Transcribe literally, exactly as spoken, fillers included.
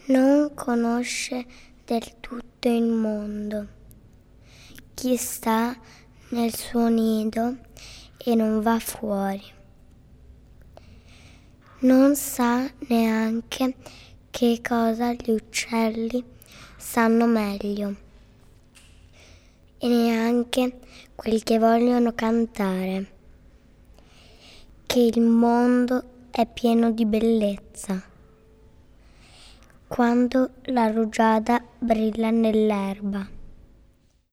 Non conosce del tutto il mondo. Chi sta nel suo nido e non va fuori. Non sa neanche che cosa gli uccelli sanno meglio e neanche quel che vogliono cantare, che il mondo è pieno di bellezza. Quando la rugiada brilla nell'erba.